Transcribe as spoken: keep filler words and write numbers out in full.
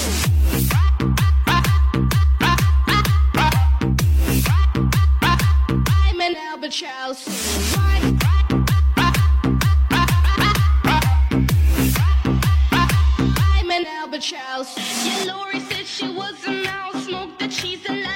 I'm an albatross. I'm an albatross. Yeah, Lori said she was a mouse, smoked the cheese and